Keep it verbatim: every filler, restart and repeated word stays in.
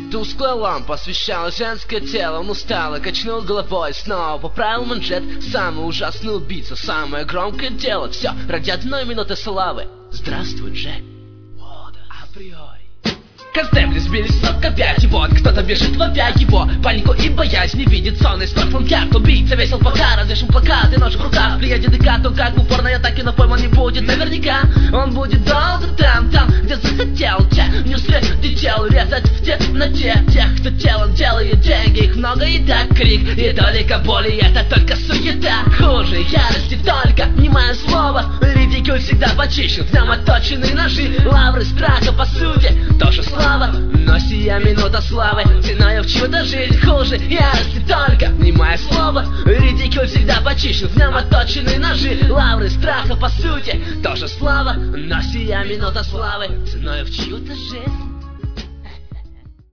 Тусклая лампа освещала женское тело. Он устало качнул головой, снова поправил манжет. Самый ужасный убийца, самое громкое дело. Все ради одной минуты славы. Здравствуй, Джек. Априори. Констебли сбились с ног опять, и вот кто-то бежит вопя его. Панику и боязнь не видит сон из мертвым ярд. Убийца весел пока, развешен плакат и нож в руках. Приедет декат, он как в упорной атаке, но пойман не будет наверняка. Он будет долго там, там, где захотел. Те не уследил резать в темноте тех, кто телом делает деньги. Их много и так крик, и только боли, это только суета. Хуже ярости только, немое слово. Ridicule всегда почищен, в нем отточенные ножи. Лавры страха по сути, тоже слава. Но сия минута славы, ценою в чью-то жизнь. Хуже ярости только, немое слово. Ridicule всегда почищен, в нем отточенные ножи. Лавры страха по сути, тоже слава. Но сия минута славы, ценою в чью-то жизнь.